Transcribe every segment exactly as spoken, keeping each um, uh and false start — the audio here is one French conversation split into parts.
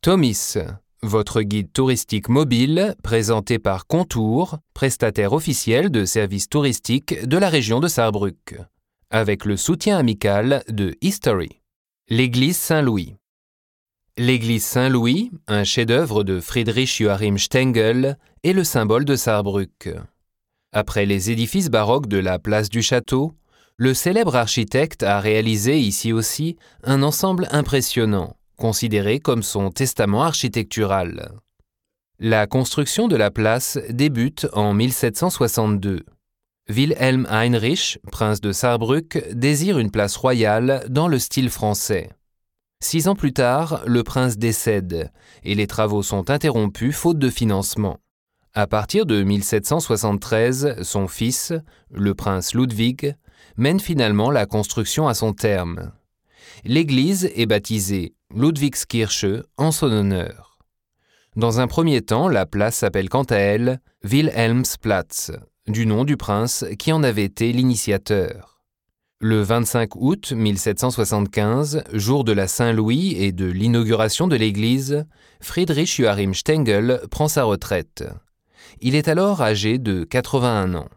Tomis, votre guide touristique mobile présenté par Contour, prestataire officiel de services touristiques de la région de Sarrebruck, avec le soutien amical de History. L'église Saint-Louis. L'église Saint-Louis, un chef-d'œuvre de Friedrich Joachim Stengel, est le symbole de Sarrebruck. Après les édifices baroques de la place du Château, le célèbre architecte a réalisé ici aussi un ensemble impressionnant, considéré comme son testament architectural. La construction de la place débute en mille sept cent soixante-deux. Wilhelm Heinrich, prince de Sarrebruck, désire une place royale dans le style français. Six ans plus tard, le prince décède et les travaux sont interrompus faute de financement. À partir de mille sept cent soixante-treize, son fils, le prince Ludwig, mène finalement la construction à son terme. L'église est baptisée Ludwigskirche en son honneur. Dans un premier temps, la place s'appelle quant à elle Wilhelmsplatz, du nom du prince qui en avait été l'initiateur. Le vingt-cinq août mille sept cent soixante-quinze, jour de la Saint-Louis et de l'inauguration de l'église, Friedrich Joachim Stengel prend sa retraite. Il est alors âgé de quatre-vingt-un ans.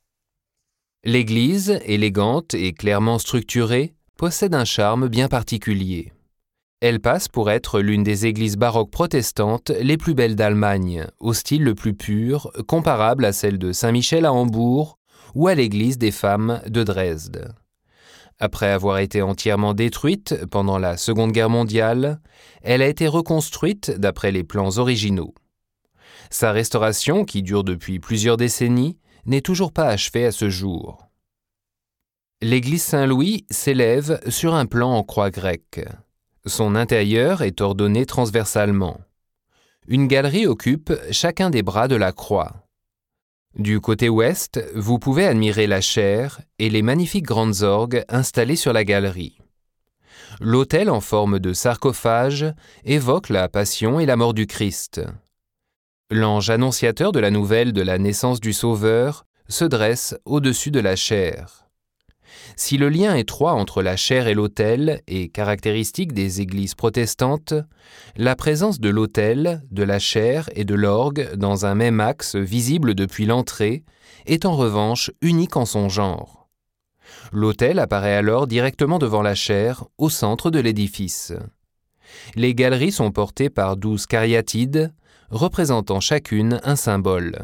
L'église, élégante et clairement structurée, possède un charme bien particulier. Elle passe pour être l'une des églises baroques protestantes les plus belles d'Allemagne, au style le plus pur, comparable à celle de Saint-Michel à Hambourg ou à l'église des femmes de Dresde. Après avoir été entièrement détruite pendant la Seconde Guerre mondiale, elle a été reconstruite d'après les plans originaux. Sa restauration, qui dure depuis plusieurs décennies, n'est toujours pas achevée à ce jour. L'église Saint-Louis s'élève sur un plan en croix grecque. Son intérieur est ordonné transversalement. Une galerie occupe chacun des bras de la croix. Du côté ouest, vous pouvez admirer la chaire et les magnifiques grandes orgues installées sur la galerie. L'autel en forme de sarcophage évoque la passion et la mort du Christ. L'ange annonciateur de la nouvelle de la naissance du Sauveur se dresse au-dessus de la chaire. Si le lien étroit entre la chaire et l'autel est caractéristique des églises protestantes, la présence de l'autel, de la chaire et de l'orgue dans un même axe visible depuis l'entrée est en revanche unique en son genre. L'autel apparaît alors directement devant la chaire, au centre de l'édifice. Les galeries sont portées par douze cariatides, représentant chacune un symbole.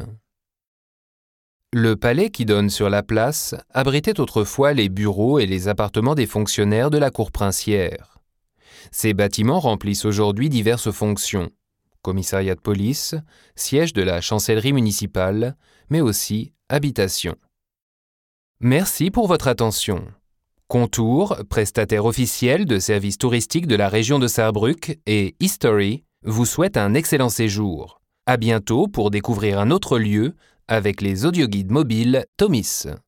Le palais qui donne sur la place abritait autrefois les bureaux et les appartements des fonctionnaires de la cour princière. Ces bâtiments remplissent aujourd'hui diverses fonctions, commissariat de police, siège de la chancellerie municipale, mais aussi habitation. Merci pour votre attention. Contour, prestataire officiel de services touristiques de la région de Sarrebruck, et History vous souhaite un excellent séjour. À bientôt pour découvrir un autre lieu avec les audioguides mobiles Tomis.